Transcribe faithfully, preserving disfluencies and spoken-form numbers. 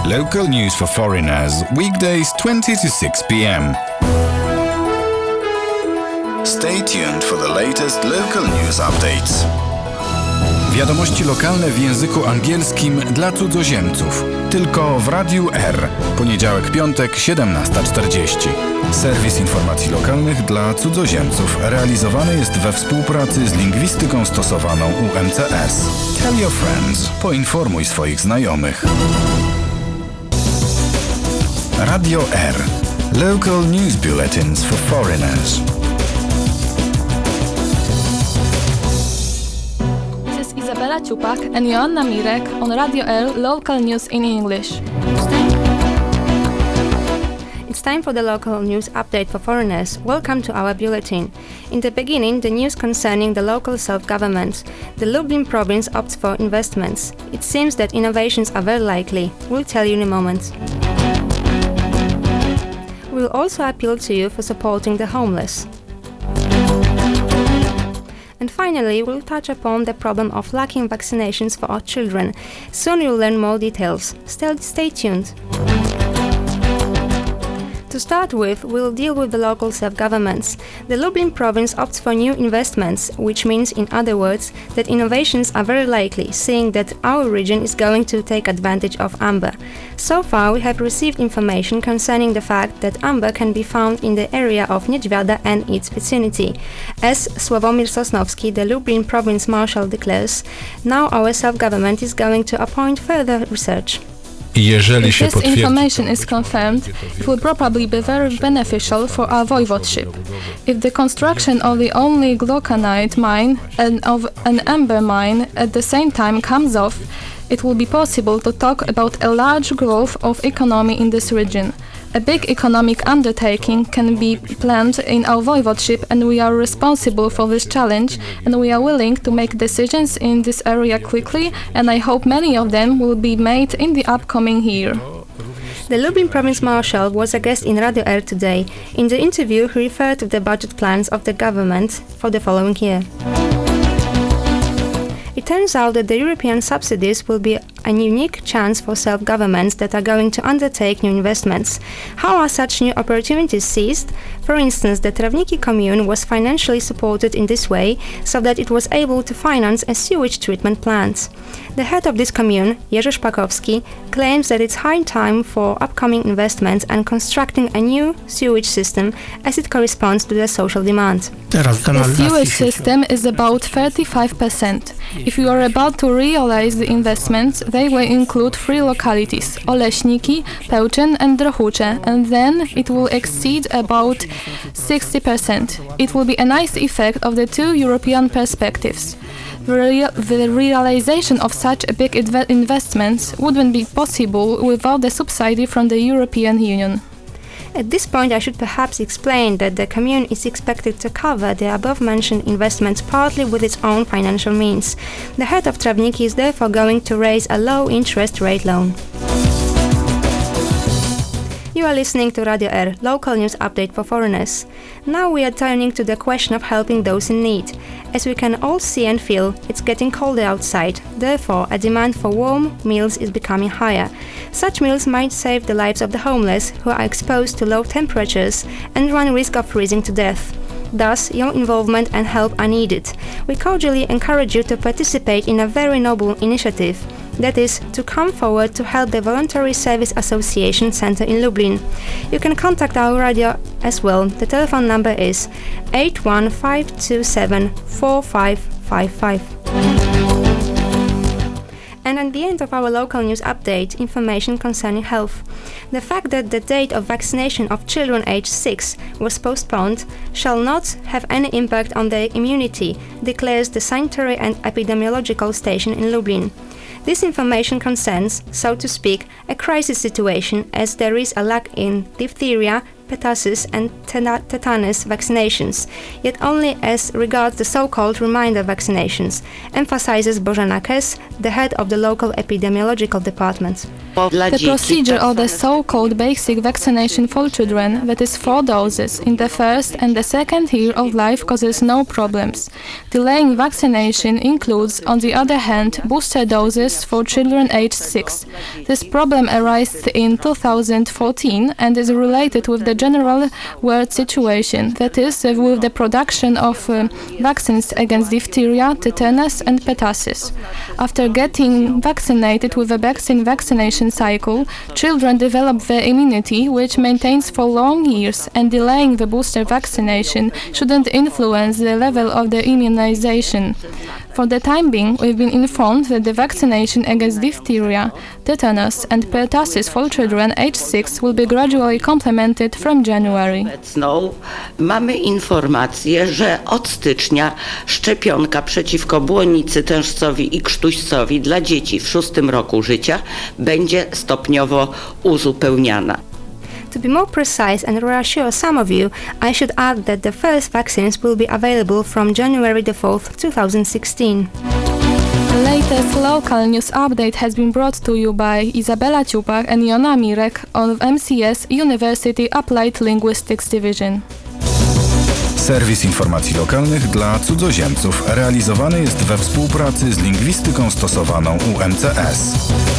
Local news for foreigners, weekdays twenty to six p.m. Stay tuned for the latest local news updates. Wiadomości lokalne w języku angielskim dla cudzoziemców. Tylko w Radiu R. Poniedziałek, piątek, siedemnasta czterdzieści. Serwis informacji lokalnych dla cudzoziemców realizowany jest we współpracy z lingwistyką stosowaną U M C S. Tell your friends. Poinformuj swoich znajomych. Radio R. Local news bulletins for foreigners. Izabela Ciupak and Joanna Mirek on Radio L Local News in English. It's time for the local news update for foreigners. Welcome to our bulletin. In the beginning, the news concerning the local self-government. The Lublin province opts for investments. It seems that innovations are very likely. We'll tell you in a moment. We'll also appeal to you for supporting the homeless. And finally, we'll touch upon the problem of lacking vaccinations for our children. Soon you'll learn more details. Still, stay tuned. To start with, we'll deal with the local self-governments. The Lublin province opts for new investments, which means, in other words, that innovations are very likely, seeing that our region is going to take advantage of amber. So far, we have received information concerning the fact that amber can be found in the area of Niedźwiada and its vicinity. As Sławomir Sosnowski, the Lublin province marshal, declares, now our self-government is going to appoint further research. If this information is confirmed, it will probably be very beneficial for our voivodeship. If the construction of the only glauconite mine and of an amber mine at the same time comes off, it will be possible to talk about a large growth of economy in this region. A big economic undertaking can be planned in our voivodeship, and we are responsible for this challenge, and we are willing to make decisions in this area quickly, and I hope many of them will be made in the upcoming year. The Lublin province marshal was a guest in Radio R today. In the interview, he referred to the budget plans of the government for the following year. It turns out that the European subsidies will be a unique chance for self-governments that are going to undertake new investments. How are such new opportunities seized? For instance, the Trawniki commune was financially supported in this way so that it was able to finance a sewage treatment plant. The head of this commune, Jerzy Szpakowski, claims that it's high time for upcoming investments and constructing a new sewage system as it corresponds to the social demand. The sewage system is about thirty-five percent. If you are about to realize the investments, they will include three localities, Oleśniki, Pełczyn and Drohucze, and then it will exceed about sixty percent. It will be a nice effect of the two European perspectives. The, rea- the realization of such a big inv- investments wouldn't be possible without the subsidy from the European Union. At this point, I should perhaps explain that the commune is expected to cover the above-mentioned investments partly with its own financial means. The head of Trawniki is therefore going to raise a low-interest rate loan. You are listening to Radio R, local news update for foreigners. Now we are turning to the question of helping those in need. As we can all see and feel, it's getting colder outside. Therefore, a demand for warm meals is becoming higher. Such meals might save the lives of the homeless who are exposed to low temperatures and run risk of freezing to death. Thus, your involvement and help are needed. We cordially encourage you to participate in a very noble initiative. That is, to come forward to help the Voluntary Service Association Centre in Lublin. You can contact our radio as well. The telephone number is eight one five two seven four five five five. And at the end of our local news update, information concerning health. The fact that the date of vaccination of children aged six was postponed shall not have any impact on their immunity, declares the Sanitary and Epidemiological Station in Lublin. This information concerns, so to speak, a crisis situation, as there is a lack in diphtheria, pertussis and tena- tetanus vaccinations, yet only as regards the so-called reminder vaccinations, emphasizes Bożena Kes, the head of the local epidemiological department. The procedure of the so-called basic vaccination for children, that is four doses, in the first and the second year of life causes no problems. Delaying vaccination includes, on the other hand, booster doses for children aged six. This problem arose in two thousand fourteen and is related with the general world situation, that is, uh, with the production of uh, vaccines against diphtheria, tetanus and pertussis. After getting vaccinated with a vaccine vaccination cycle, children develop their immunity, which maintains for long years, and delaying the booster vaccination shouldn't influence the level of the immunization. For the time being, we've been informed that the vaccination against diphtheria, tetanus and pertussis for children aged six will be gradually complemented from January. Obecną mamy informację, że od stycznia szczepionka przeciwko błonnicy tężcowi i krztuścowi dla dzieci w szóstym roku życia będzie stopniowo uzupełniana. To be more precise and reassure some of you, I should add that the first vaccines will be available from January the fourth, two thousand sixteen. The latest local news update has been brought to you by Izabela Ciupak and Jona Mirek of M C S University Applied Linguistics Division. Serwis informacji lokalnych dla cudzoziemców realizowany jest we współpracy z lingwistyką stosowaną U M C S.